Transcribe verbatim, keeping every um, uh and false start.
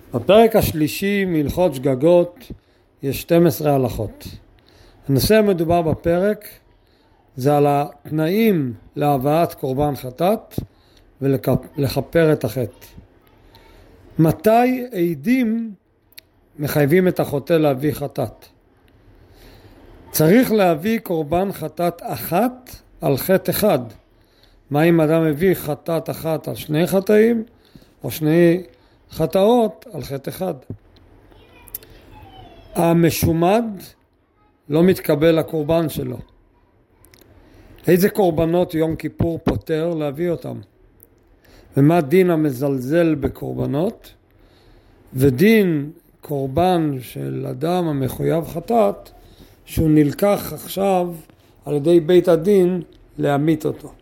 בפרק השלישי מהלכות שגגות יש שתים עשרה הלכות. הנושא המדובר בפרק זה על התנאים להבאת קורבן חטאת ולכפר את החטא. מתי עדים מחייבים את החוטא להביא חטאת? צריך להביא קורבן חטאת אחת על חטא אחד. מה אם אדם מביא חטאת אחת על שני חטאים או שני חטאות על חטא אחד? המשומד לא מתקבל הקורבן שלו. איזה קורבנות יום כיפור פותר להביא אותם? ומה דין המזלזל בקורבנות? ודין קורבן של אדם המחויב חטאת שהוא נלקח עכשיו על ידי בית הדין להמית אותו.